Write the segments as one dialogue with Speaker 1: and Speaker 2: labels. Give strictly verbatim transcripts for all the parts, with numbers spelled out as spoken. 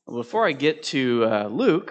Speaker 1: Before I get to uh, Luke,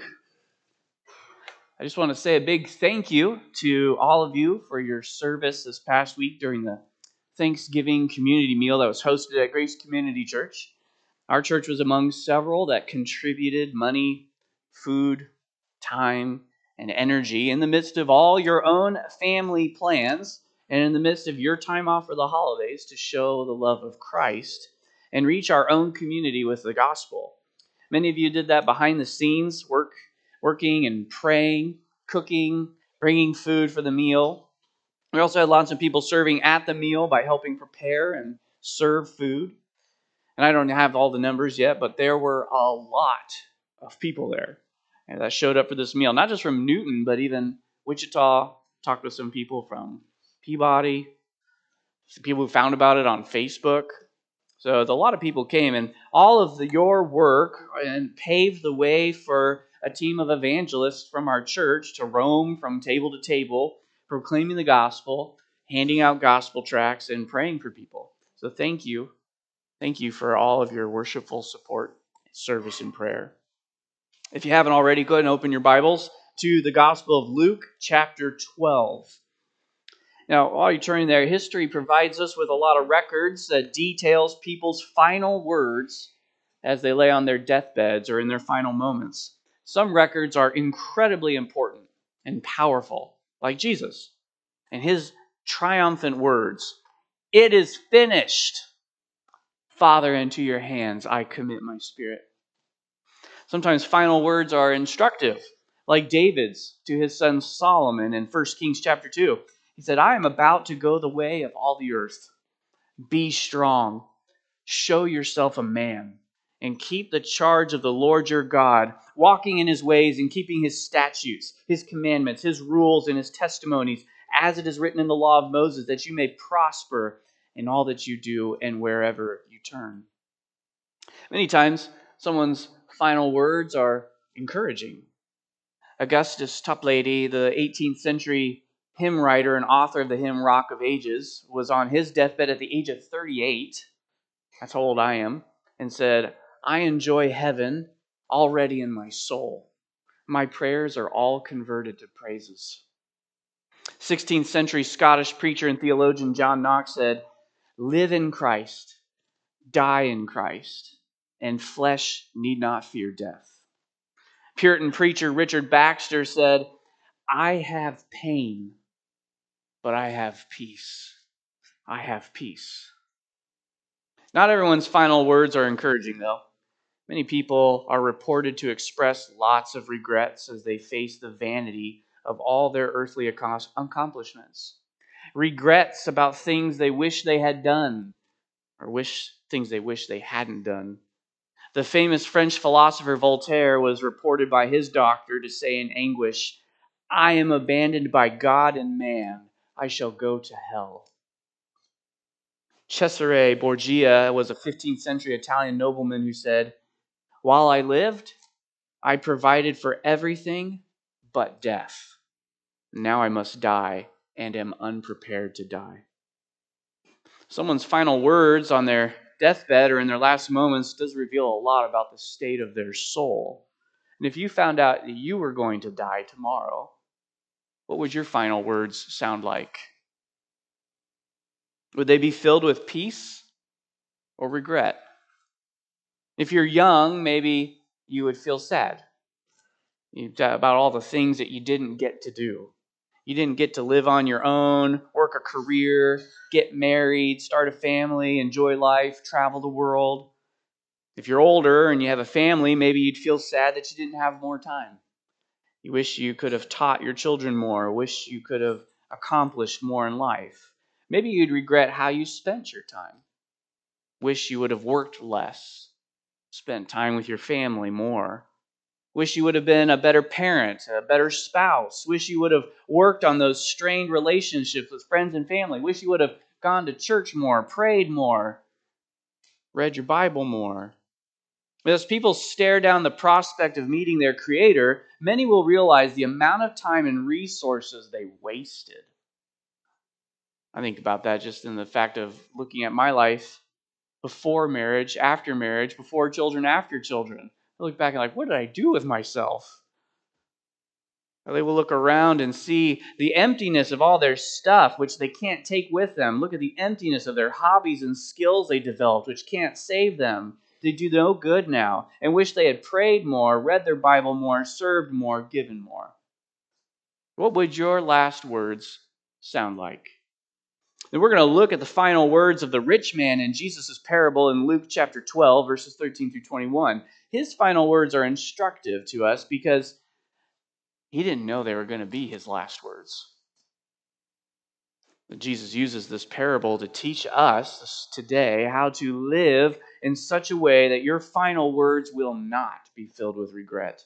Speaker 1: I just want to say a big thank you to all of you for your service this past week during the Thanksgiving community meal that was hosted at Grace Community Church. Our church was among several that contributed money, food, time, and energy in the midst of all your own family plans and in the midst of your time off for the holidays to show the love of Christ and reach our own community with the gospel. Many of you did that behind the scenes, work, working and praying, cooking, bringing food for the meal. We also had lots of people serving at the meal by helping prepare and serve food. And I don't have all the numbers yet, but there were a lot of people there and that showed up for this meal. Not just from Newton, but even Wichita. Talked with some people from Peabody, some people who found about it on Facebook. So a lot of people came, and all of the, your work and paved the way for a team of evangelists from our church to roam from table to table, proclaiming the gospel, handing out gospel tracts, and praying for people. So thank you. Thank you for all of your worshipful support, service, and prayer. If you haven't already, go ahead and open your Bibles to the Gospel of Luke, chapter twelve. Now, while you're turning there, history provides us with a lot of records that details people's final words as they lay on their deathbeds or in their final moments. Some records are incredibly important and powerful, like Jesus and his triumphant words, "It is finished. Father, into your hands I commit my spirit." Sometimes final words are instructive, like David's to his son Solomon in First Kings chapter two. He said, "I am about to go the way of all the earth. Be strong, show yourself a man, and keep the charge of the Lord your God, walking in his ways and keeping his statutes, his commandments, his rules, and his testimonies, as it is written in the law of Moses, that you may prosper in all that you do and wherever you turn." Many times, someone's final words are encouraging. Augustus Toplady, the eighteenth century hymn writer and author of the hymn Rock of Ages, was on his deathbed at the age of thirty-eight, that's how old I am, and said, "I enjoy heaven already in my soul. My prayers are all converted to praises." sixteenth century Scottish preacher and theologian John Knox said, "Live in Christ, die in Christ, and flesh need not fear death." Puritan preacher Richard Baxter said, "I have pain, but I have peace. I have peace." Not everyone's final words are encouraging, though. Many people are reported to express lots of regrets as they face the vanity of all their earthly accomplishments. Regrets about things they wish they had done, or wish things they wish they hadn't done. The famous French philosopher Voltaire was reported by his doctor to say in anguish, "I am abandoned by God and man. I shall go to hell." Cesare Borgia was a fifteenth century Italian nobleman who said, "While I lived, I provided for everything but death. Now I must die and am unprepared to die." Someone's final words on their deathbed or in their last moments does reveal a lot about the state of their soul. And if you found out that you were going to die tomorrow, what would your final words sound like? Would they be filled with peace or regret? If you're young, maybe you would feel sad about all the things that you didn't get to do. You didn't get to live on your own, work a career, get married, start a family, enjoy life, travel the world. If you're older and you have a family, maybe you'd feel sad that you didn't have more time. You wish you could have taught your children more, wish you could have accomplished more in life. Maybe you'd regret how you spent your time. Wish you would have worked less, spent time with your family more. Wish you would have been a better parent, a better spouse. Wish you would have worked on those strained relationships with friends and family. Wish you would have gone to church more, prayed more, read your Bible more. As people stare down the prospect of meeting their Creator, many will realize the amount of time and resources they wasted. I think about that just in the fact of looking at my life before marriage, after marriage, before children, after children. They look back and like, what did I do with myself? Or they will look around and see the emptiness of all their stuff, which they can't take with them. Look at the emptiness of their hobbies and skills they developed, which can't save them. They do no good now, and wish they had prayed more, read their Bible more, served more, given more. What would your last words sound like? And we're going to look at the final words of the rich man in Jesus' parable in Luke chapter twelve, verses thirteen through twenty-one. His final words are instructive to us because he didn't know they were going to be his last words. But Jesus uses this parable to teach us today how to live in such a way that your final words will not be filled with regret.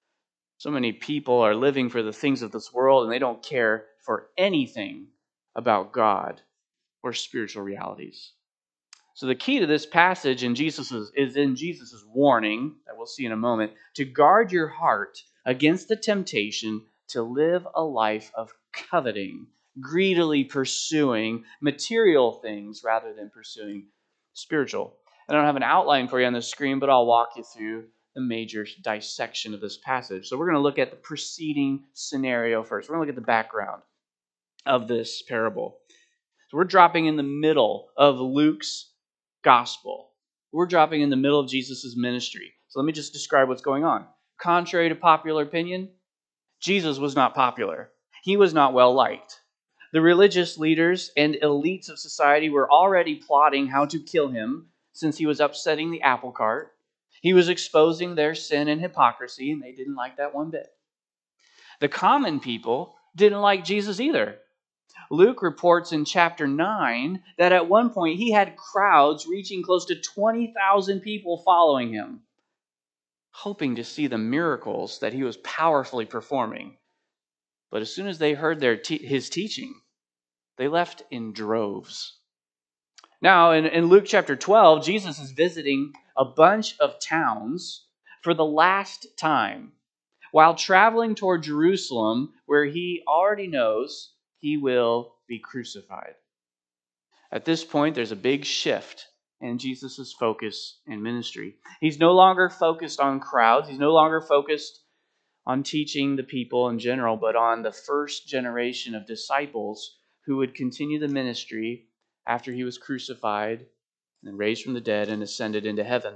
Speaker 1: So many people are living for the things of this world and they don't care for anything about God or spiritual realities. So the key to this passage in Jesus's, is in Jesus' warning, that we'll see in a moment, to guard your heart against the temptation to live a life of coveting, greedily pursuing material things rather than pursuing spiritual. I don't have an outline for you on the screen, but I'll walk you through the major dissection of this passage. So we're going to look at the preceding scenario first. We're going to look at the background of this parable. So we're dropping in the middle of Luke's gospel. We're dropping in the middle of Jesus' ministry. So let me just describe what's going on. Contrary to popular opinion, Jesus was not popular. He was not well liked. The religious leaders and elites of society were already plotting how to kill him since he was upsetting the apple cart. He was exposing their sin and hypocrisy, and they didn't like that one bit. The common people didn't like Jesus either. Luke reports in chapter nine that at one point he had crowds reaching close to twenty thousand people following him, hoping to see the miracles that he was powerfully performing. But as soon as they heard their te- his teaching, they left in droves. Now, in, in Luke chapter twelve, Jesus is visiting a bunch of towns for the last time while traveling toward Jerusalem, where he already knows he will be crucified. At this point, there's a big shift in Jesus' focus and ministry. He's no longer focused on crowds. He's no longer focused on teaching the people in general, but on the first generation of disciples who would continue the ministry after he was crucified and raised from the dead and ascended into heaven.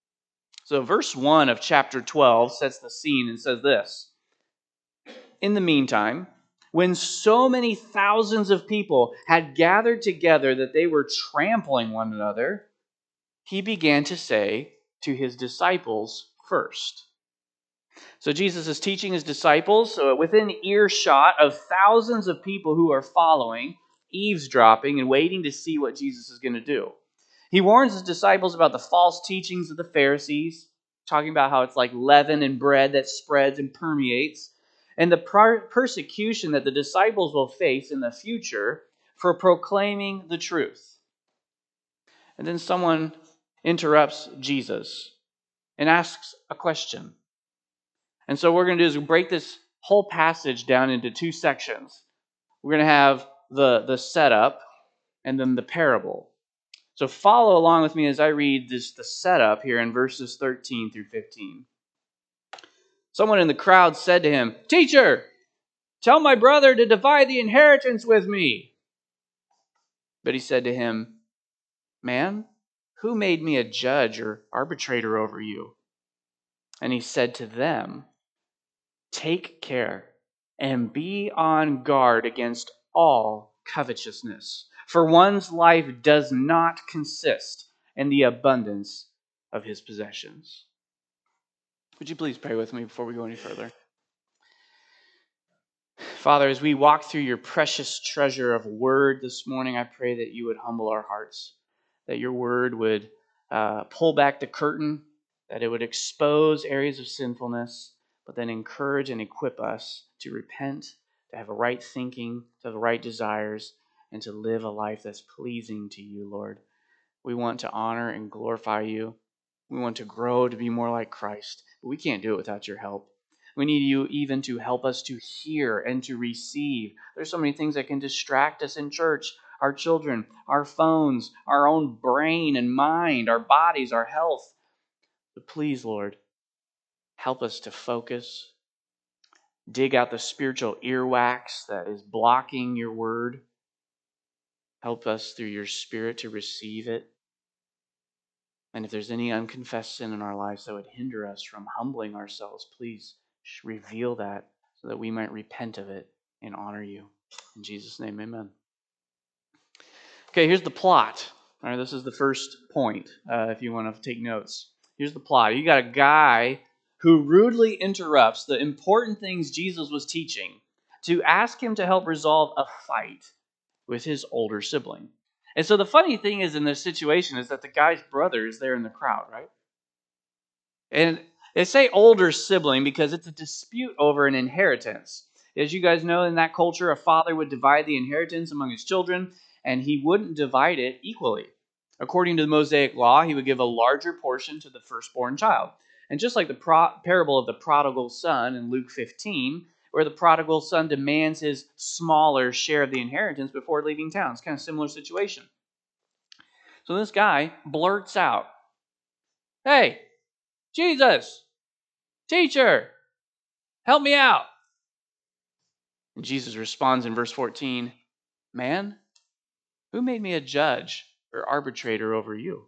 Speaker 1: So verse one of chapter twelve sets the scene and says this: In the meantime, when so many thousands of people had gathered together that they were trampling one another, he began to say to his disciples first. So Jesus is teaching his disciples so within earshot of thousands of people who are following, eavesdropping, and waiting to see what Jesus is going to do. He warns his disciples about the false teachings of the Pharisees, talking about how it's like leaven and bread that spreads and permeates, and the per- persecution that the disciples will face in the future for proclaiming the truth. And then someone interrupts Jesus and asks a question. And so what we're going to do is break this whole passage down into two sections. We're going to have the, the setup and then the parable. So follow along with me as I read this the setup here in verses thirteen through fifteen. Someone in the crowd said to him, "Teacher, tell my brother to divide the inheritance with me." But he said to him, "Man, who made me a judge or arbitrator over you?" And he said to them, "Take care and be on guard against all covetousness, for one's life does not consist in the abundance of his possessions." Would you please pray with me before we go any further? Father, as we walk through your precious treasure of word this morning, I pray that you would humble our hearts, that your word would uh, pull back the curtain, that it would expose areas of sinfulness, but then encourage and equip us to repent, to have a right thinking, to have the right desires, and to live a life that's pleasing to you, Lord. We want to honor and glorify you. We want to grow to be more like Christ, but we can't do it without your help. We need you even to help us to hear and to receive. There's so many things that can distract us in church. Our children, our phones, our own brain and mind, our bodies, our health. But please, Lord, Help us to focus. Dig out the spiritual earwax that is blocking your word. Help us through your Spirit to receive it. And if there's any unconfessed sin in our lives that would hinder us from humbling ourselves, please reveal that so that we might repent of it and honor you. In Jesus' name, amen. Okay, here's the plot. All right, this is the first point, uh, if you want to take notes. Here's the plot. You got a guy who rudely interrupts the important things Jesus was teaching to ask him to help resolve a fight with his older sibling. And so the funny thing is in this situation is that the guy's brother is there in the crowd, right? And they say older sibling because it's a dispute over an inheritance. As you guys know, in that culture, a father would divide the inheritance among his children, and he wouldn't divide it equally. According to the Mosaic law, he would give a larger portion to the firstborn child. And just like the pro- parable of the prodigal son in Luke fifteen, where the prodigal son demands his smaller share of the inheritance before leaving town. It's kind of a similar situation. So this guy blurts out, "Hey, Jesus, teacher, help me out." And Jesus responds in verse fourteen, "Man, who made me a judge or arbitrator over you?"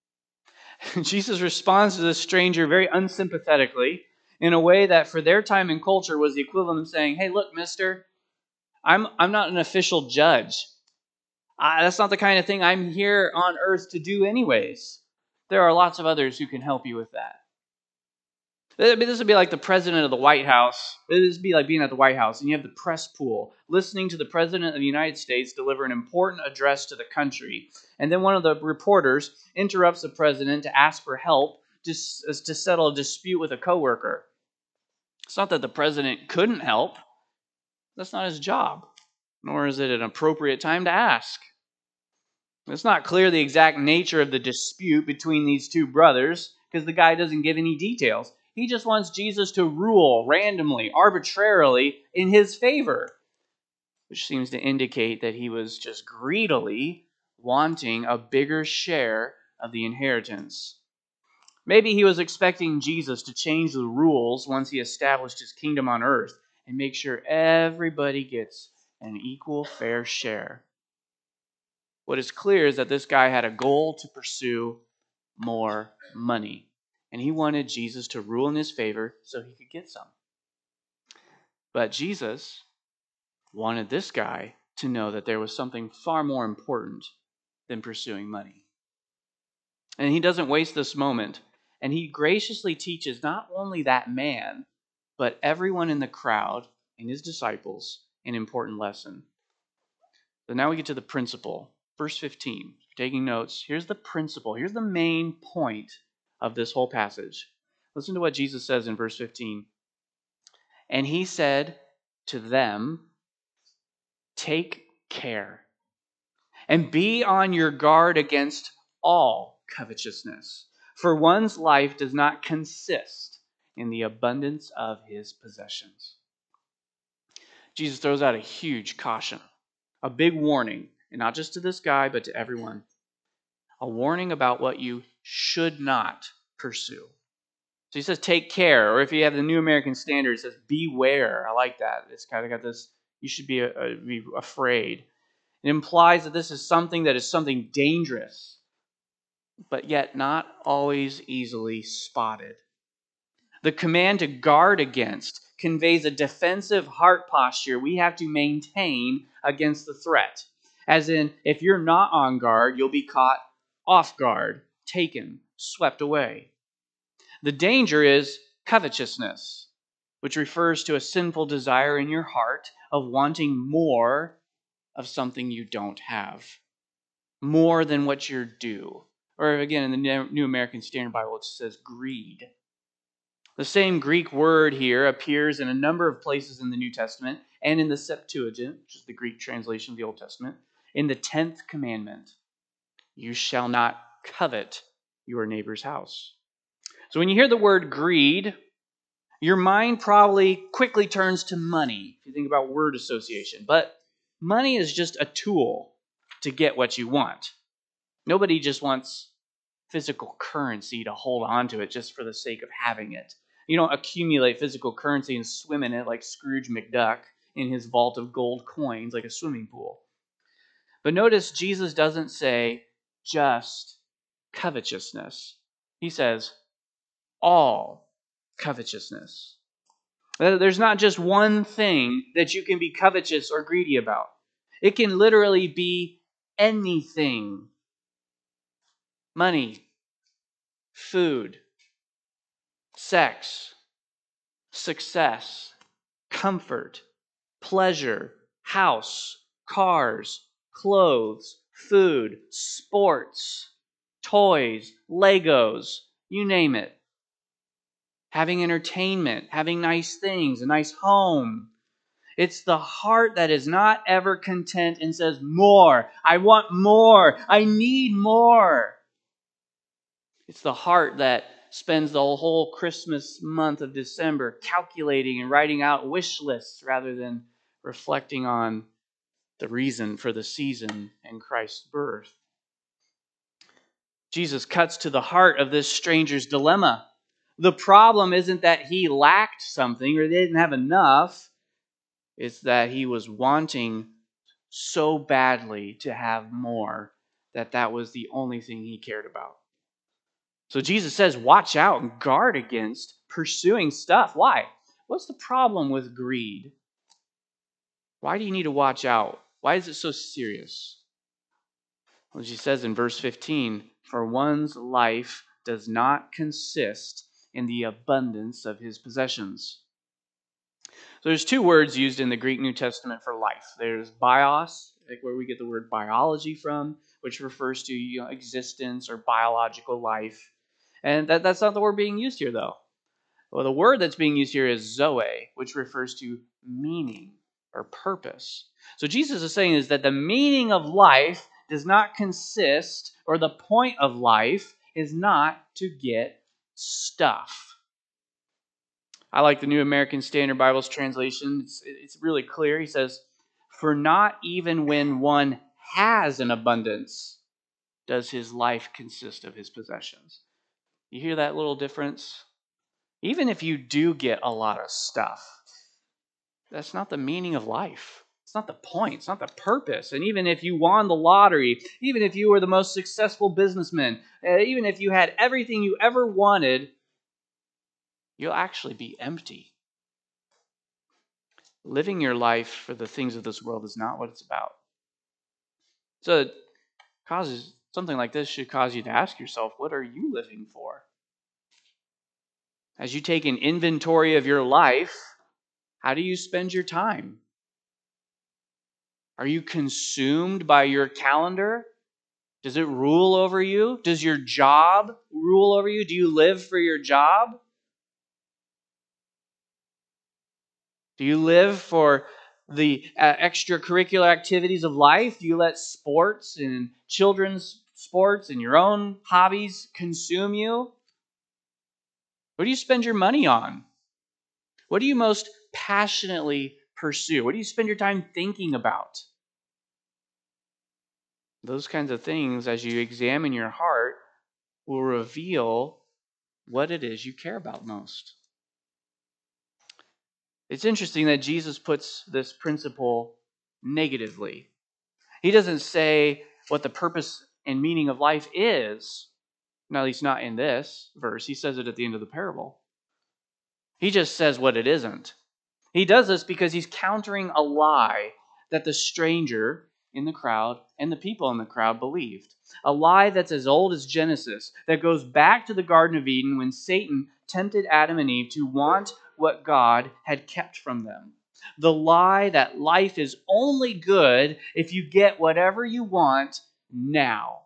Speaker 1: Jesus responds to this stranger very unsympathetically in a way that for their time and culture was the equivalent of saying, "Hey, look, mister, I'm, I'm not an official judge. I, that's not the kind of thing I'm here on earth to do anyways. There are lots of others who can help you with that." This would be like the president of the White House. This would be like being at the White House, and you have the press pool listening to the president of the United States deliver an important address to the country. And then one of the reporters interrupts the president to ask for help just to settle a dispute with a coworker. It's not that the president couldn't help. That's not his job, nor is it an appropriate time to ask. It's not clear the exact nature of the dispute between these two brothers because the guy doesn't give any details. He just wants Jesus to rule randomly, arbitrarily, in his favor, which seems to indicate that he was just greedily wanting a bigger share of the inheritance. Maybe he was expecting Jesus to change the rules once he established his kingdom on earth and make sure everybody gets an equal, fair share. What is clear is that this guy had a goal to pursue more money. And he wanted Jesus to rule in his favor so he could get some. But Jesus wanted this guy to know that there was something far more important than pursuing money. And he doesn't waste this moment. And he graciously teaches not only that man, but everyone in the crowd and his disciples an important lesson. So now we get to the principle. Verse fifteen. Taking notes. Here's the principle. Here's the main point of this whole passage. Listen to what Jesus says in verse fifteen. "And he said to them, 'Take care and be on your guard against all covetousness, for one's life does not consist in the abundance of his possessions.'" Jesus throws out a huge caution, a big warning, and not just to this guy, but to everyone. A warning about what you should not pursue. So he says, take care. Or if you have the New American Standard, it says, beware. I like that. It's kind of got this, you should be, uh, be afraid. It implies that this is something that is something dangerous, but yet not always easily spotted. The command to guard against conveys a defensive heart posture we have to maintain against the threat. As in, if you're not on guard, you'll be caught off guard, taken, swept away. The danger is covetousness, which refers to a sinful desire in your heart of wanting more of something you don't have, more than what you're due. Or again, in the New American Standard Bible, it says greed. The same Greek word here appears in a number of places in the New Testament and in the Septuagint, which is the Greek translation of the Old Testament, in the tenth commandment. You shall not covet your neighbor's house. So when you hear the word greed, your mind probably quickly turns to money, if you think about word association. But money is just a tool to get what you want. Nobody just wants physical currency to hold on to it just for the sake of having it. You don't accumulate physical currency and swim in it like Scrooge McDuck in his vault of gold coins like a swimming pool. But notice Jesus doesn't say just covetousness. He says all covetousness. There's not just one thing that you can be covetous or greedy about. It can literally be anything. Money, food, sex, success, comfort, pleasure, house, cars, clothes, food, sports, toys, Legos, you name it. Having entertainment, having nice things, a nice home. It's the heart that is not ever content and says, more. I want more. I need more. It's the heart that spends the whole Christmas month of December calculating and writing out wish lists rather than reflecting on the reason for the season and Christ's birth. Jesus cuts to the heart of this stranger's dilemma. The problem isn't that he lacked something or they didn't have enough. It's that he was wanting so badly to have more that that was the only thing he cared about. So Jesus says, watch out and guard against pursuing stuff. Why? What's the problem with greed? Why do you need to watch out? Why is it so serious? Well, he says in verse fifteen, for one's life does not consist in the abundance of his possessions. So there's two words used in the Greek New Testament for life. There's bios, like where we get the word biology from, which refers to, you know, existence or biological life. And that, that's not the word being used here, though. Well, the word that's being used here is zoe, which refers to meaning or purpose. So Jesus is saying is that the meaning of life does not consist, or the point of life is not to get stuff. I like the New American Standard Bible's translation. It's, it's really clear. He says, for not even when one has an abundance does his life consist of his possessions. You hear that little difference? Even if you do get a lot of stuff, that's not the meaning of life. It's not the point. It's not the purpose. And even if you won the lottery, even if you were the most successful businessman, uh, even if you had everything you ever wanted, you'll actually be empty. Living your life for the things of this world is not what it's about. So it causes something like this should cause you to ask yourself, what are you living for? As you take an inventory of your life, how do you spend your time? Are you consumed by your calendar? Does it rule over you? Does your job rule over you? Do you live for your job? Do you live for the uh, extracurricular activities of life? Do you let sports and children's sports and your own hobbies consume you? What do you spend your money on? What do you most passionately pursue? What do you spend your time thinking about? Those kinds of things, as you examine your heart, will reveal what it is you care about most. It's interesting that Jesus puts this principle negatively. He doesn't say what the purpose and meaning of life is, at least not in this verse. He says it at the end of the parable. He just says what it isn't. He does this because he's countering a lie that the stranger in the crowd and the people in the crowd believed. A lie that's as old as Genesis, that goes back to the Garden of Eden when Satan tempted Adam and Eve to want what God had kept from them. The lie that life is only good if you get whatever you want now.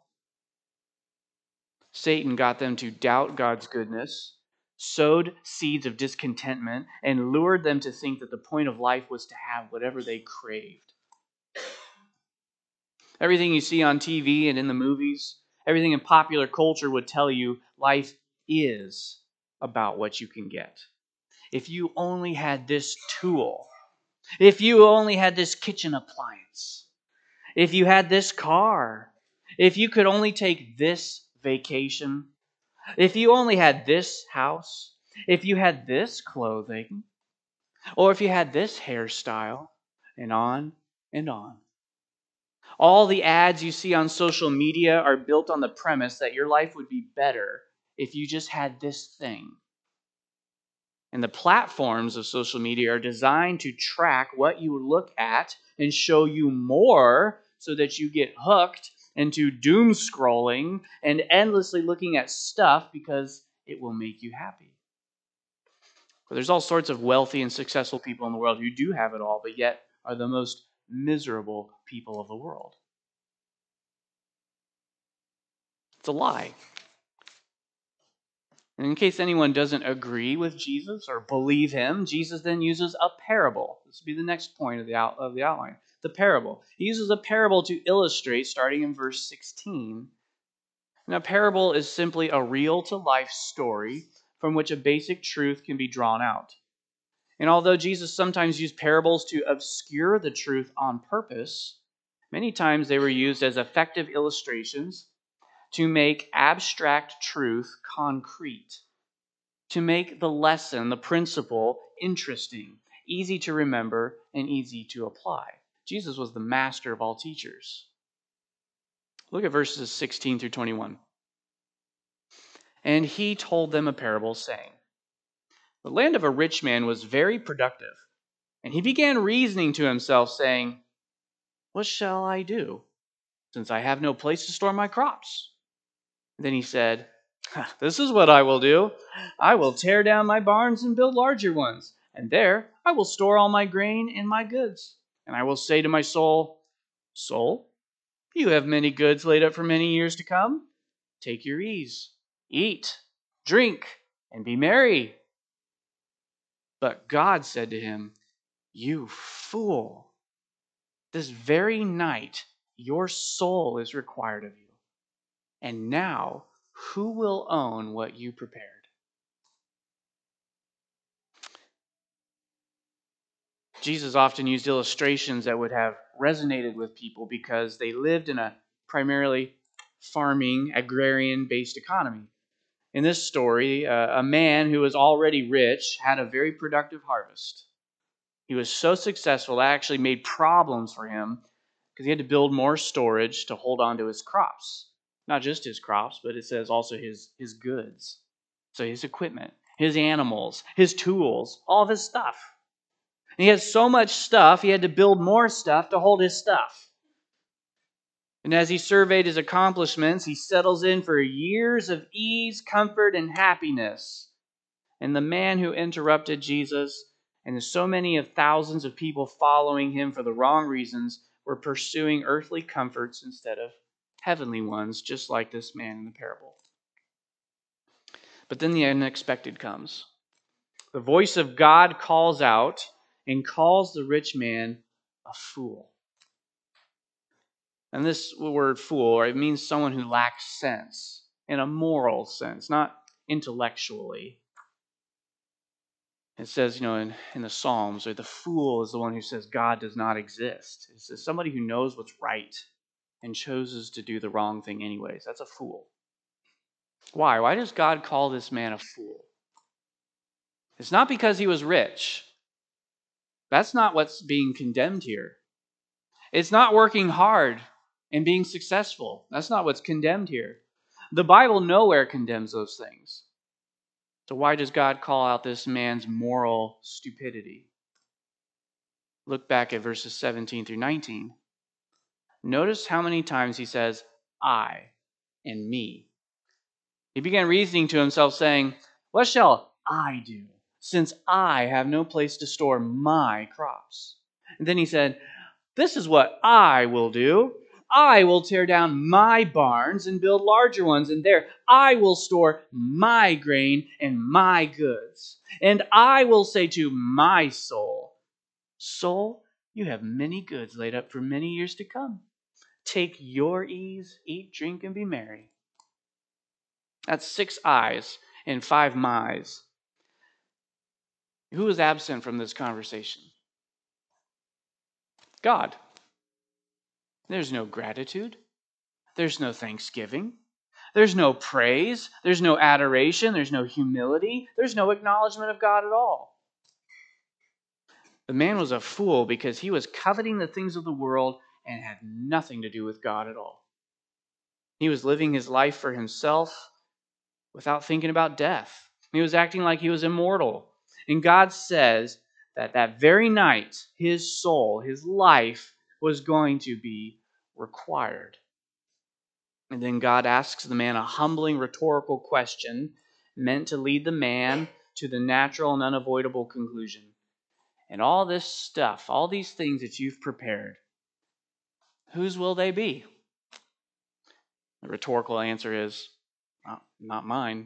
Speaker 1: Satan got them to doubt God's goodness, sowed seeds of discontentment, and lured them to think that the point of life was to have whatever they craved. Everything you see on T V and in the movies, everything in popular culture would tell you life is about what you can get. If you only had this tool, if you only had this kitchen appliance, if you had this car, if you could only take this vacation, if you only had this house, if you had this clothing, or if you had this hairstyle, and on and on. All the ads you see on social media are built on the premise that your life would be better if you just had this thing. And the platforms of social media are designed to track what you look at and show you more so that you get hooked into doom scrolling and endlessly looking at stuff because it will make you happy. But there's all sorts of wealthy and successful people in the world who do have it all, but yet are the most miserable people of the world. It's a lie. And in case anyone doesn't agree with Jesus or believe him, Jesus then uses a parable. This will be the next point of the, out, of the outline. The parable. He uses a parable to illustrate, starting in verse sixteen. Now, a parable is simply a real-to-life story from which a basic truth can be drawn out. And although Jesus sometimes used parables to obscure the truth on purpose, many times they were used as effective illustrations to make abstract truth concrete, to make the lesson, the principle, interesting, easy to remember, and easy to apply. Jesus was the master of all teachers. Look at verses sixteen through twenty-one. And he told them a parable, saying, the land of a rich man was very productive, and he began reasoning to himself, saying, what shall I do, since I have no place to store my crops? Then he said, this is what I will do. I will tear down my barns and build larger ones, and there I will store all my grain and my goods. And I will say to my soul, soul, you have many goods laid up for many years to come. Take your ease, eat, drink, and be merry. But God said to him, you fool, this very night your soul is required of you. And now, who will own what you prepared? Jesus often used illustrations that would have resonated with people because they lived in a primarily farming, agrarian-based economy. In this story, uh, a man who was already rich had a very productive harvest. He was so successful that actually made problems for him because he had to build more storage to hold on to his crops. Not just his crops, but it says also his, his goods. So his equipment, his animals, his tools, all of his stuff. And he had so much stuff, he had to build more stuff to hold his stuff. And as he surveyed his accomplishments, he settles in for years of ease, comfort, and happiness. And the man who interrupted Jesus, and so many of thousands of people following him for the wrong reasons, were pursuing earthly comforts instead of heavenly ones, just like this man in the parable. But then the unexpected comes. The voice of God calls out and calls the rich man a fool. And this word fool, it means someone who lacks sense in a moral sense, not intellectually. It says, you know, in, in the Psalms, or the fool is the one who says God does not exist. It says somebody who knows what's right and chooses to do the wrong thing anyways. That's a fool. Why? Why does God call this man a fool? It's not because he was rich. That's not what's being condemned here. It's not working hard and being successful. That's not what's condemned here. The Bible nowhere condemns those things. So why does God call out this man's moral stupidity? Look back at verses seventeen through nineteen. Notice how many times he says, I and me. He began reasoning to himself, saying, what shall I do, since I have no place to store my crops? And then he said, this is what I will do. I will tear down my barns and build larger ones, and there I will store my grain and my goods. And I will say to my soul, soul, you have many goods laid up for many years to come. Take your ease, eat, drink, and be merry. That's six I's and five my's. Who is absent from this conversation? God. There's no gratitude. There's no thanksgiving. There's no praise. There's no adoration. There's no humility. There's no acknowledgement of God at all. The man was a fool because he was coveting the things of the world and had nothing to do with God at all. He was living his life for himself without thinking about death. He was acting like he was immortal. And God says that that very night, his soul, his life, was going to be required. And then God asks the man a humbling rhetorical question meant to lead the man to the natural and unavoidable conclusion. And all this stuff, all these things that you've prepared, whose will they be? The rhetorical answer is, not, not mine.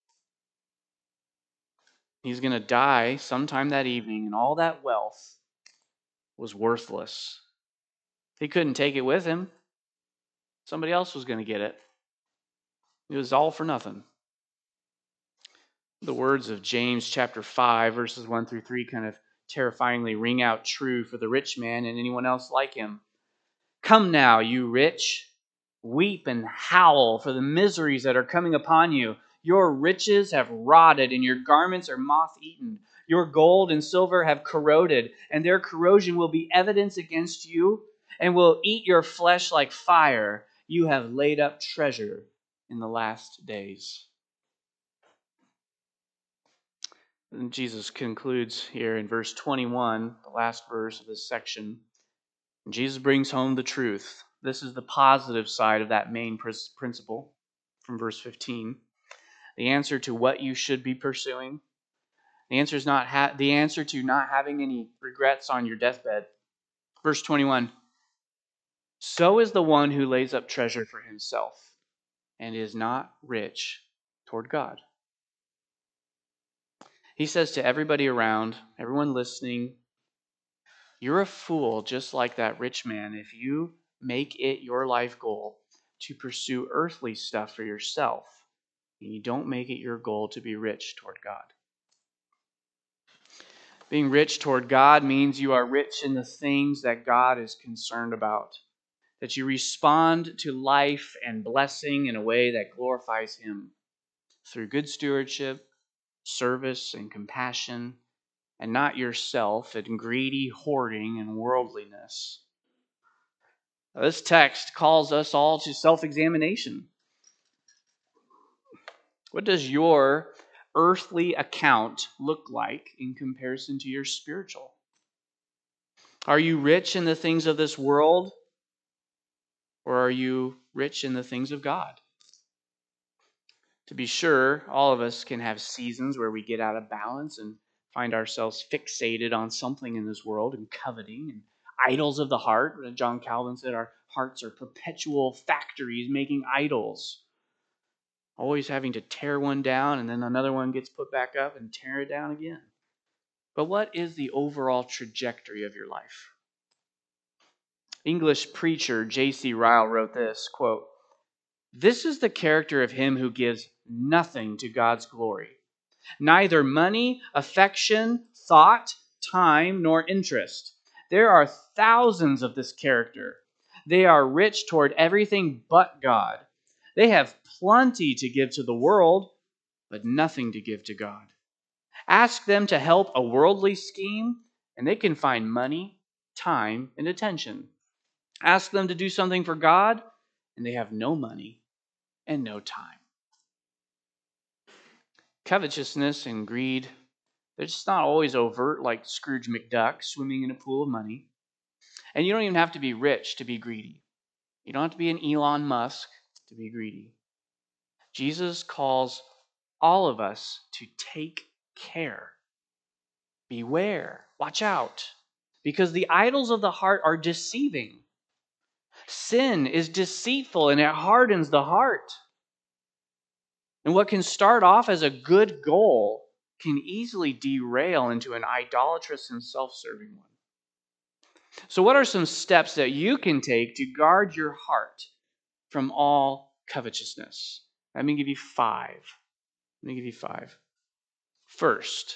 Speaker 1: He's going to die sometime that evening, and all that wealth was worthless. He couldn't take it with him. Somebody else was going to get it. It was all for nothing. The words of James chapter five, verses one through three kind of terrifyingly ring out true for the rich man and anyone else like him. Come now, you rich, weep and howl for the miseries that are coming upon you. Your riches have rotted, and your garments are moth-eaten. Your gold and silver have corroded, and their corrosion will be evidence against you, and will eat your flesh like fire. You have laid up treasure in the last days. And Jesus concludes here in verse twenty-one, the last verse of this section. Jesus brings home the truth. This is the positive side of that main principle from verse fifteen. The answer to what you should be pursuing. The answer is not ha- the answer to not having any regrets on your deathbed. Verse twenty-one. So is the one who lays up treasure for himself and is not rich toward God. He says to everybody around, everyone listening, you're a fool just like that rich man if you make it your life goal to pursue earthly stuff for yourself and you don't make it your goal to be rich toward God. Being rich toward God means you are rich in the things that God is concerned about, that you respond to life and blessing in a way that glorifies Him through good stewardship, service, and compassion, and not yourself in greedy hoarding and worldliness. Now, this text calls us all to self-examination. What does your earthly account look like in comparison to your spiritual? Are you rich in the things of this world, or are you rich in the things of God? To be sure, all of us can have seasons where we get out of balance and find ourselves fixated on something in this world and coveting and idols of the heart. John Calvin said our hearts are perpetual factories making idols, always having to tear one down and then another one gets put back up and tear it down again. But what is the overall trajectory of your life? English preacher J C Ryle wrote this, quote, "This is the character of him who gives nothing to God's glory, neither money, affection, thought, time, nor interest. There are thousands of this character. They are rich toward everything but God. They have plenty to give to the world, but nothing to give to God. Ask them to help a worldly scheme, and they can find money, time, and attention. Ask them to do something for God, and they have no money and no time." Covetousness and greed, they're just not always overt like Scrooge McDuck swimming in a pool of money. And you don't even have to be rich to be greedy. You don't have to be an Elon Musk to be greedy. Jesus calls all of us to take care. Beware. Watch out. Because the idols of the heart are deceiving. Sin is deceitful and it hardens the heart. And what can start off as a good goal can easily derail into an idolatrous and self-serving one. So what are some steps that you can take to guard your heart from all covetousness? Let me give you five. Let me give you five. First,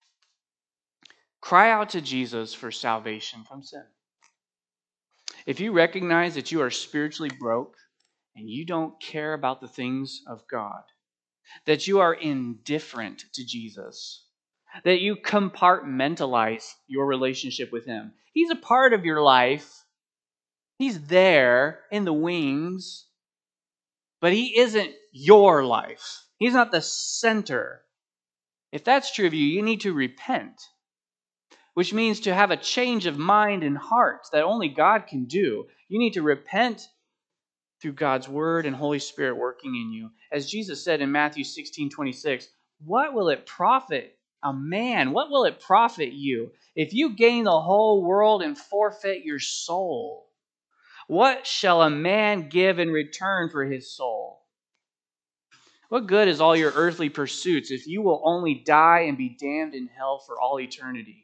Speaker 1: cry out to Jesus for salvation from sin. If you recognize that you are spiritually broke and you don't care about the things of God, that you are indifferent to Jesus, that you compartmentalize your relationship with him. He's a part of your life. He's there in the wings, but he isn't your life. He's not the center. If that's true of you, you need to repent, which means to have a change of mind and heart that only God can do. You need to repent through God's word and Holy Spirit working in you. As Jesus said in Matthew sixteen twenty-six, what will it profit a man? What will it profit you if you gain the whole world and forfeit your soul? What shall a man give in return for his soul? What good is all your earthly pursuits if you will only die and be damned in hell for all eternity?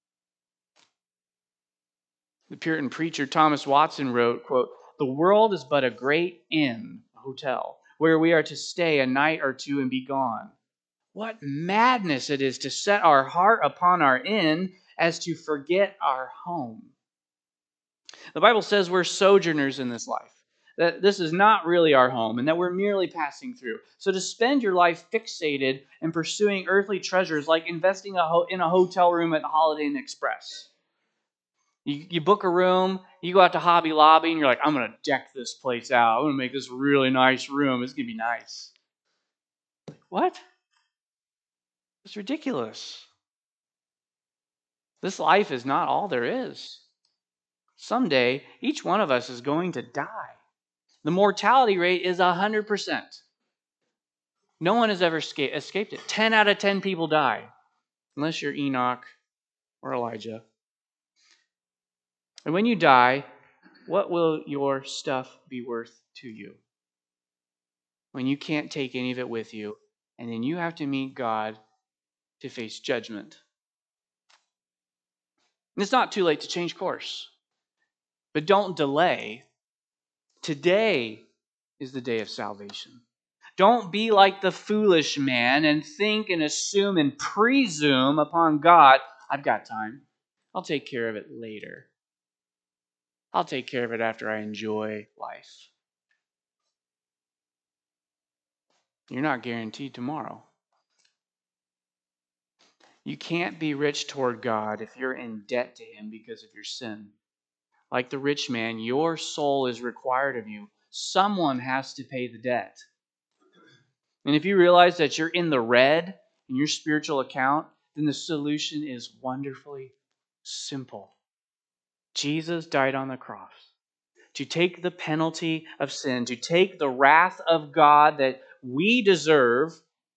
Speaker 1: The Puritan preacher Thomas Watson wrote, quote, "The world is but a great inn, a hotel, where we are to stay a night or two and be gone. What madness it is to set our heart upon our inn as to forget our home." The Bible says we're sojourners in this life, that this is not really our home, and that we're merely passing through. So to spend your life fixated and pursuing earthly treasures like investing a ho- in a hotel room at the Holiday Inn Express. You, you book a room, you go out to Hobby Lobby, and you're like, I'm going to deck this place out. I'm going to make this a really nice room. It's going to be nice. What? It's ridiculous. This life is not all there is. Someday, each one of us is going to die. The mortality rate is one hundred percent. No one has ever escaped, escaped it. ten out of ten people die, unless you're Enoch or Elijah. And when you die, what will your stuff be worth to you? When you can't take any of it with you, and then you have to meet God to face judgment. And it's not too late to change course. But don't delay. Today is the day of salvation. Don't be like the foolish man and think and assume and presume upon God, I've got time. I'll take care of it later. I'll take care of it after I enjoy life. You're not guaranteed tomorrow. You can't be rich toward God if you're in debt to him because of your sin. Like the rich man, your soul is required of you. Someone has to pay the debt. And if you realize that you're in the red in your spiritual account, then the solution is wonderfully simple. Jesus died on the cross to take the penalty of sin, to take the wrath of God that we deserve.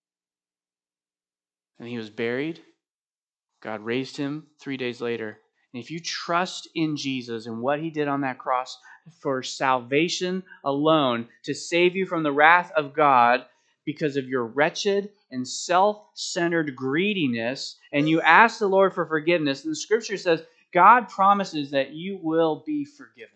Speaker 1: And he was buried. God raised him three days later. And if you trust in Jesus and what he did on that cross for salvation alone, to save you from the wrath of God because of your wretched and self-centered greediness, and you ask the Lord for forgiveness, and the scripture says God promises that you will be forgiven.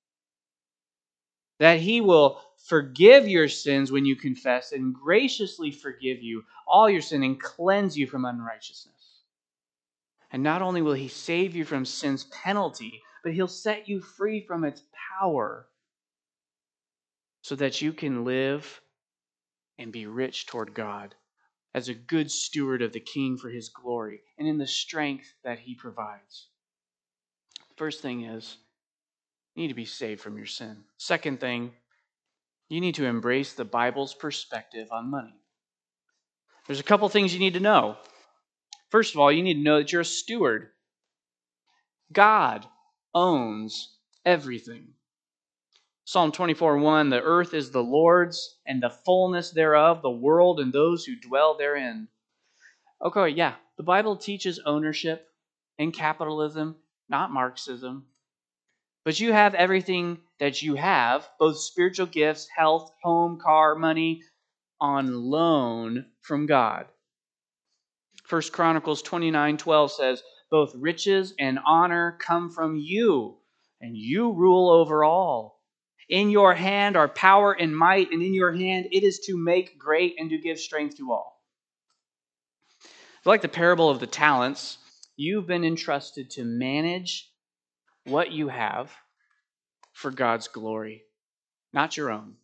Speaker 1: That he will forgive your sins when you confess and graciously forgive you all your sin and cleanse you from unrighteousness. And not only will he save you from sin's penalty, but he'll set you free from its power so that you can live and be rich toward God as a good steward of the King for his glory and in the strength that he provides. First thing is, you need to be saved from your sin. Second thing, you need to embrace the Bible's perspective on money. There's a couple things you need to know. First of all, you need to know that you're a steward. God owns everything. Psalm twenty-four one, the earth is the Lord's and the fullness thereof, the world and those who dwell therein. Okay, yeah, the Bible teaches ownership and capitalism, not Marxism. But you have everything that you have, both spiritual gifts, health, home, car, money, on loan from God. First Chronicles twenty-nine twelve says, both riches and honor come from you, and you rule over all. In your hand are power and might, and in your hand it is to make great and to give strength to all. Like the parable of the talents, you've been entrusted to manage what you have for God's glory, not your own.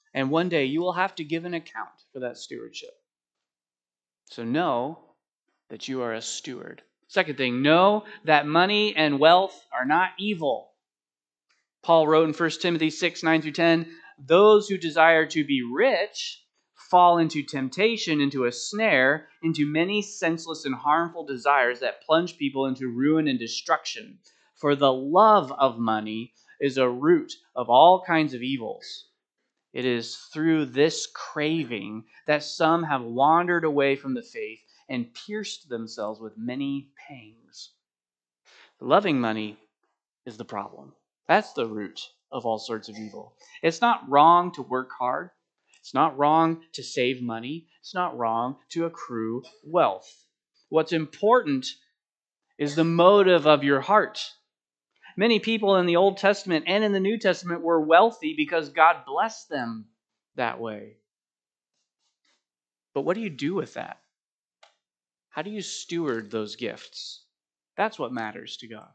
Speaker 1: And one day you will have to give an account for that stewardship. So know that you are a steward. Second thing, know that money and wealth are not evil. Paul wrote in First Timothy six, nine through ten, those who desire to be rich fall into temptation, into a snare, into many senseless and harmful desires that plunge people into ruin and destruction. For the love of money is a root of all kinds of evils. It is through this craving that some have wandered away from the faith and pierced themselves with many pangs. Loving money is the problem. That's the root of all sorts of evil. It's not wrong to work hard. It's not wrong to save money. It's not wrong to accrue wealth. What's important is the motive of your heart. Many people in the Old Testament and in the New Testament were wealthy because God blessed them that way. But what do you do with that? How do you steward those gifts? That's what matters to God.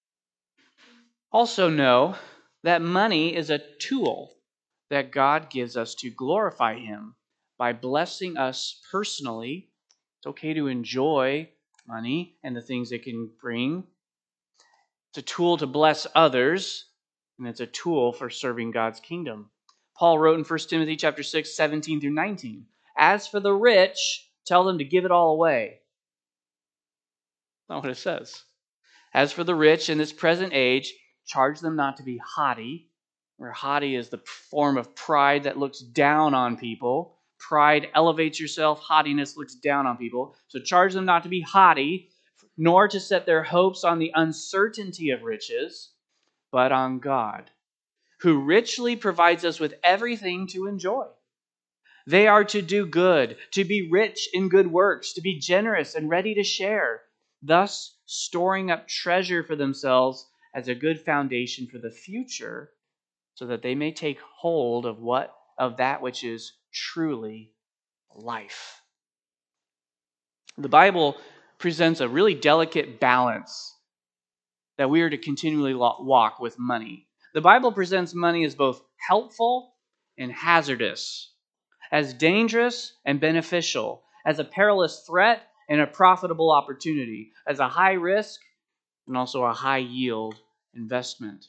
Speaker 1: Also know that money is a tool that God gives us to glorify Him by blessing us personally. It's okay to enjoy money and the things it can bring. It's a tool to bless others, and it's a tool for serving God's kingdom. Paul wrote in First Timothy chapter six, seventeen through nineteen, as for the rich, tell them to give it all away. That's not what it says. As for the rich in this present age, charge them not to be haughty, where haughty is the form of pride that looks down on people. Pride elevates yourself, haughtiness looks down on people. So charge them not to be haughty, nor to set their hopes on the uncertainty of riches, but on God, who richly provides us with everything to enjoy. They are to do good, to be rich in good works, to be generous and ready to share, thus storing up treasure for themselves as a good foundation for the future, so that they may take hold of what of that which is truly life. The Bible presents a really delicate balance that we are to continually walk with money. The Bible presents money as both helpful and hazardous, as dangerous and beneficial, as a perilous threat and a profitable opportunity, as a high risk and also a high yield investment.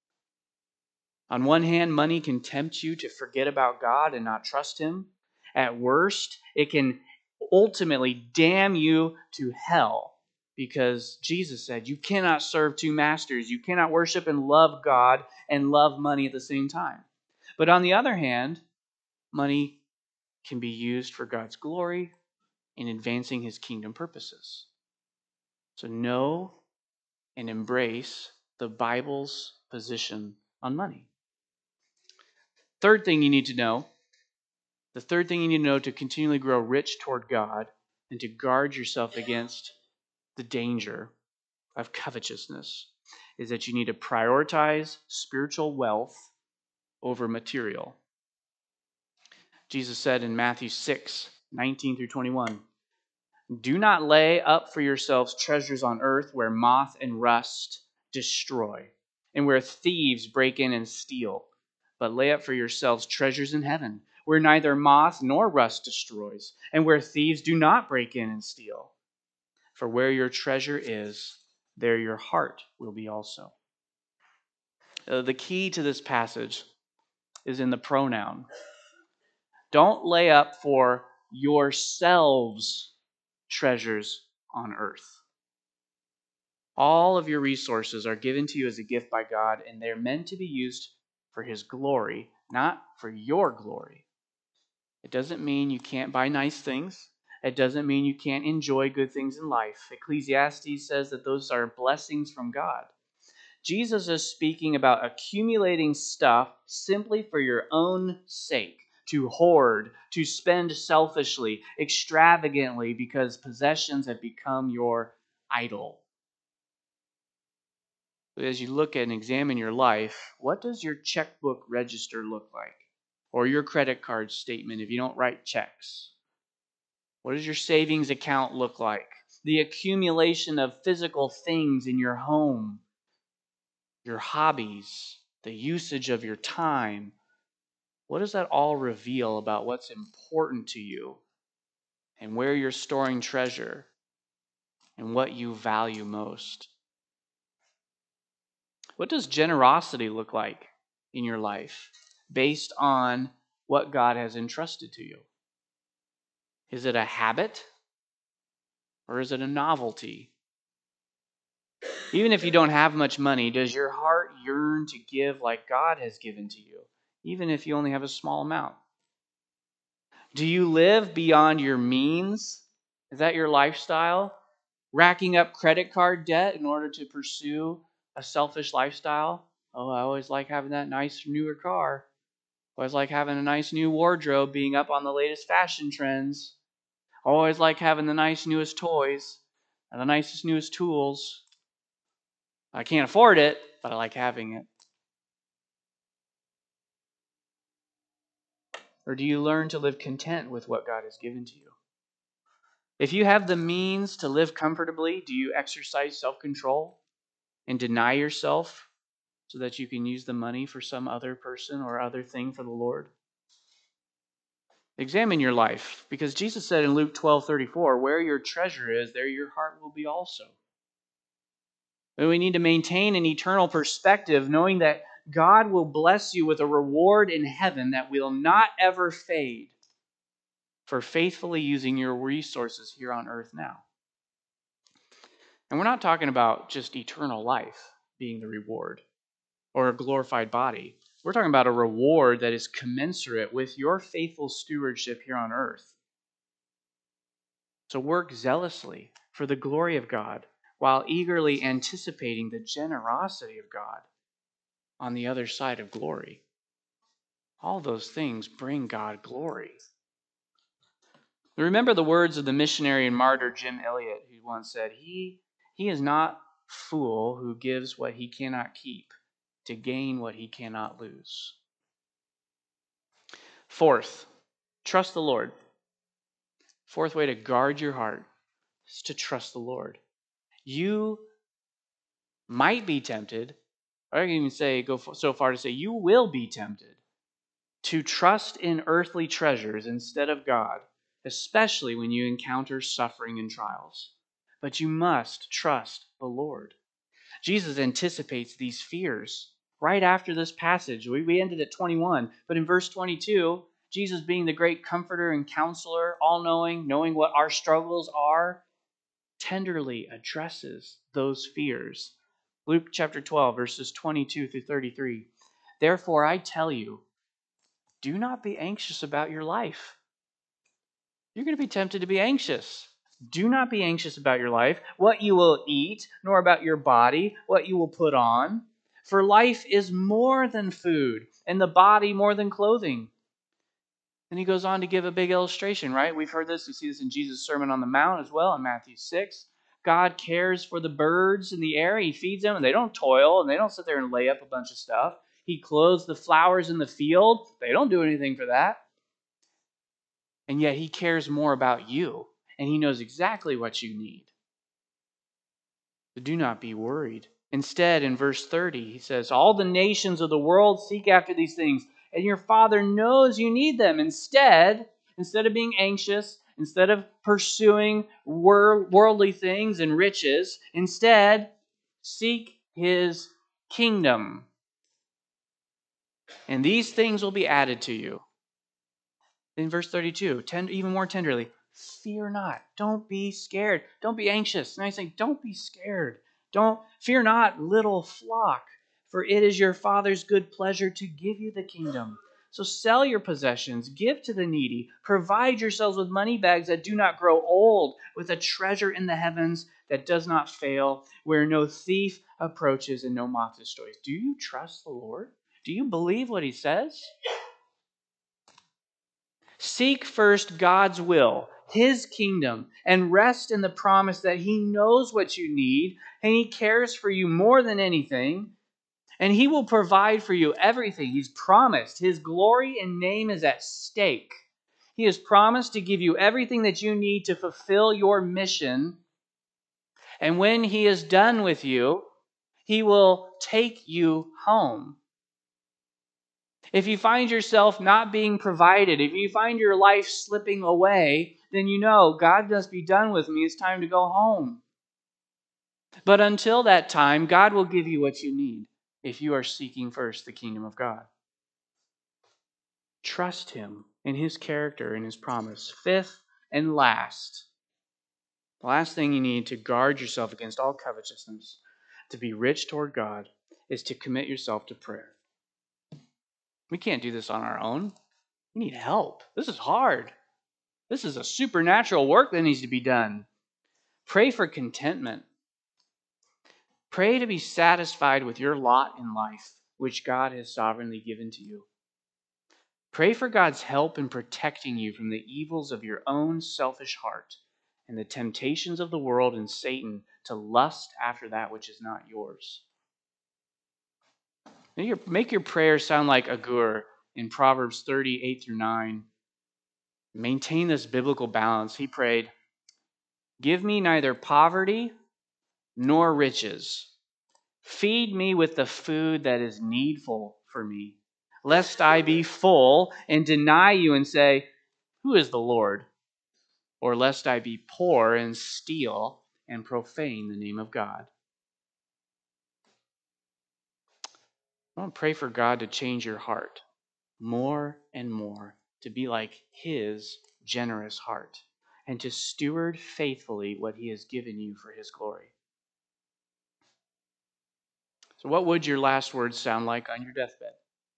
Speaker 1: On one hand, money can tempt you to forget about God and not trust Him. At worst, it can ultimately damn you to hell, because Jesus said you cannot serve two masters. You cannot worship and love God and love money at the same time. But on the other hand, money can be used for God's glory in advancing His kingdom purposes. So know and embrace the Bible's position on money. Third thing you need to know, the third thing you need to know to continually grow rich toward God and to guard yourself against the danger of covetousness is that you need to prioritize spiritual wealth over material. Jesus said in Matthew six, nineteen through twenty-one, do not lay up for yourselves treasures on earth where moth and rust destroy, and where thieves break in and steal. But lay up for yourselves treasures in heaven, where neither moth nor rust destroys, and where thieves do not break in and steal. For where your treasure is, there your heart will be also. Uh, the key to this passage is in the pronoun. Don't lay up for yourselves treasures on earth. All of your resources are given to you as a gift by God, and they're meant to be used for His glory, not for your glory. It doesn't mean you can't buy nice things. It doesn't mean you can't enjoy good things in life. Ecclesiastes says that those are blessings from God. Jesus is speaking about accumulating stuff simply for your own sake, to hoard, to spend selfishly, extravagantly, because possessions have become your idol. As you look at and examine your life, what does your checkbook register look like? Or your credit card statement if you don't write checks? What does your savings account look like? The accumulation of physical things in your home, your hobbies, the usage of your time. What does that all reveal about what's important to you and where you're storing treasure and what you value most? What does generosity look like in your life based on what God has entrusted to you? Is it a habit or is it a novelty? Even if you don't have much money, does your heart yearn to give like God has given to you, even if you only have a small amount? Do you live beyond your means? Is that your lifestyle? Racking up credit card debt in order to pursue a selfish lifestyle? Oh, I always like having that nice newer car. I always like having a nice new wardrobe, being up on the latest fashion trends. I always like having the nice newest toys and the nicest newest tools. I can't afford it, but I like having it. Or do you learn to live content with what God has given to you? If you have the means to live comfortably, do you exercise self-control and deny yourself so that you can use the money for some other person or other thing for the Lord? Examine your life, because Jesus said in Luke twelve thirty-four, where your treasure is, there your heart will be also. And we need to maintain an eternal perspective, knowing that God will bless you with a reward in heaven that will not ever fade for faithfully using your resources here on earth now. And we're not talking about just eternal life being the reward or a glorified body. We're talking about a reward that is commensurate with your faithful stewardship here on earth. So work zealously for the glory of God while eagerly anticipating the generosity of God on the other side of glory. All those things bring God glory. Remember the words of the missionary and martyr Jim Elliot, who once said, He, he is not fool who gives what he cannot keep to gain what he cannot lose. Fourth, trust the Lord. Fourth way to guard your heart is to trust the Lord. You might be tempted, or I can even say, go so far to say, you will be tempted to trust in earthly treasures instead of God, especially when you encounter suffering and trials. But you must trust the Lord. Jesus anticipates these fears right after this passage. We, we ended at twenty-one, but in verse twenty-two, Jesus, being the great comforter and counselor, all-knowing, knowing what our struggles are, tenderly addresses those fears. Luke chapter twelve, verses twenty-two through thirty-three. Therefore, I tell you, do not be anxious about your life. You're going to be tempted to be anxious. Do not be anxious about your life, what you will eat, nor about your body, what you will put on. For life is more than food, and the body more than clothing. And he goes on to give a big illustration, right? We've heard this. We see this in Jesus' Sermon on the Mount as well in Matthew six. God cares for the birds in the air. He feeds them, and they don't toil, and they don't sit there and lay up a bunch of stuff. He clothes the flowers in the field. They don't do anything for that. And yet he cares more about you, and he knows exactly what you need. So do not be worried. Instead, in verse thirty, he says, all the nations of the world seek after these things, and your Father knows you need them. Instead, instead of being anxious, instead of pursuing wor- worldly things and riches, instead, seek his kingdom. And these things will be added to you. In verse thirty-two, tend, even more tenderly, fear not. Don't be scared. Don't be anxious. And I say, don't be scared. Don't fear not, little flock, for it is your Father's good pleasure to give you the kingdom. So sell your possessions, give to the needy, provide yourselves with money bags that do not grow old, with a treasure in the heavens that does not fail, where no thief approaches and no moth destroys. Do you trust the Lord? Do you believe what he says? Seek first God's will, his kingdom, and rest in the promise that he knows what you need, and he cares for you more than anything, and he will provide for you everything he's promised. His glory and name is at stake. He has promised to give you everything that you need to fulfill your mission, and when he is done with you, he will take you home. If you find yourself not being provided, if you find your life slipping away, then you know God must be done with me. It's time to go home. But until that time, God will give you what you need if you are seeking first the kingdom of God. Trust Him in His character and His promise. Fifth and last, the last thing you need to guard yourself against all covetousness, to be rich toward God, is to commit yourself to prayer. We can't do this on our own. We need help. This is hard. This is a supernatural work that needs to be done. Pray for contentment. Pray to be satisfied with your lot in life, which God has sovereignly given to you. Pray for God's help in protecting you from the evils of your own selfish heart and the temptations of the world and Satan to lust after that which is not yours. Make your prayers sound like Agur in Proverbs thirty, eight through nine. Maintain this biblical balance. He prayed, "Give me neither poverty nor riches. Feed me with the food that is needful for me, lest I be full and deny you and say, 'Who is the Lord?' Or lest I be poor and steal and profane the name of God." I want to pray for God to change your heart more and more to be like His generous heart and to steward faithfully what He has given you for His glory. So what would your last words sound like on your deathbed?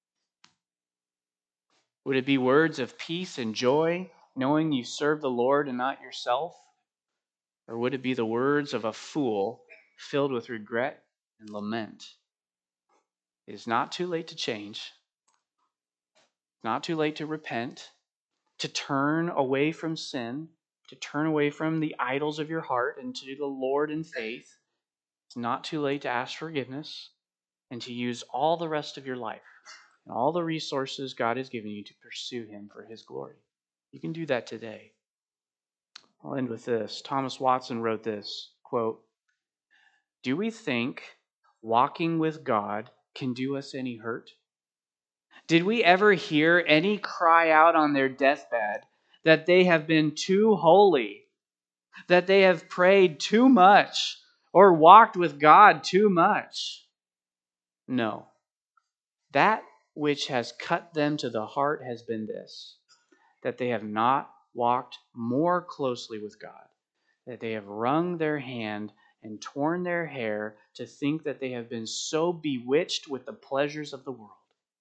Speaker 1: Would it be words of peace and joy, knowing you serve the Lord and not yourself? Or would it be the words of a fool filled with regret and lament? It is not too late to change. Not too late to repent, to turn away from sin, to turn away from the idols of your heart and to the Lord in faith. It's not too late to ask forgiveness and to use all the rest of your life and all the resources God has given you to pursue Him for His glory. You can do that today. I'll end with this. Thomas Watson wrote this, quote, "Do we think walking with God can do us any hurt? Did we ever hear any cry out on their deathbed that they have been too holy, that they have prayed too much, or walked with God too much? No. That which has cut them to the heart has been this, that they have not walked more closely with God, that they have wrung their hand and torn their hair to think that they have been so bewitched with the pleasures of the world.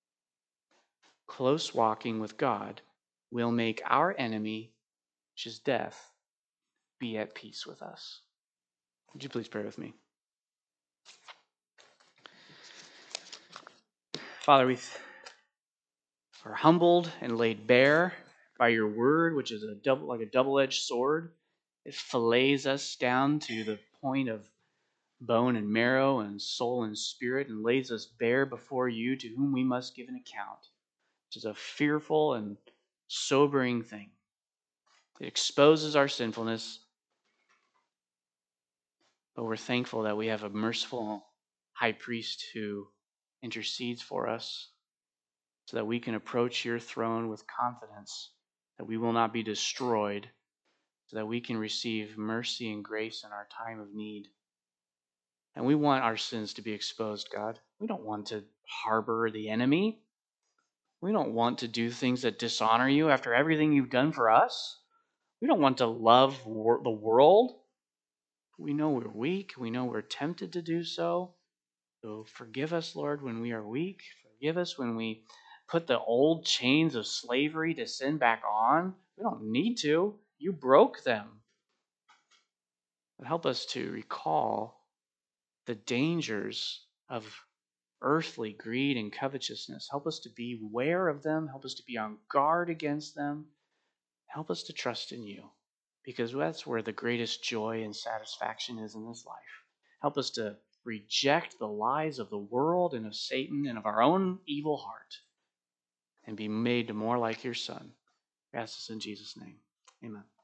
Speaker 1: Close walking with God will make our enemy, which is death, be at peace with us." Would you please pray with me? Father, we are humbled and laid bare by your word, which is a double, like a double-edged sword. It fillets us down to the point of bone and marrow and soul and spirit and lays us bare before you, to whom we must give an account, which is a fearful and sobering thing. It exposes our sinfulness, but we're thankful that we have a merciful high priest who intercedes for us so that we can approach your throne with confidence that we will not be destroyed, so that we can receive mercy and grace in our time of need. And we want our sins to be exposed, God. We don't want to harbor the enemy. We don't want to do things that dishonor you after everything you've done for us. We don't want to love wor- the world. We know we're weak. We know we're tempted to do so. So forgive us, Lord, when we are weak. Forgive us when we put the old chains of slavery to sin back on. We don't need to. You broke them. But help us to recall the dangers of earthly greed and covetousness. Help us to be aware of them. Help us to be on guard against them. Help us to trust in you, because that's where the greatest joy and satisfaction is in this life. Help us to reject the lies of the world and of Satan and of our own evil heart and be made more like your Son. We ask this in Jesus' name. Amen.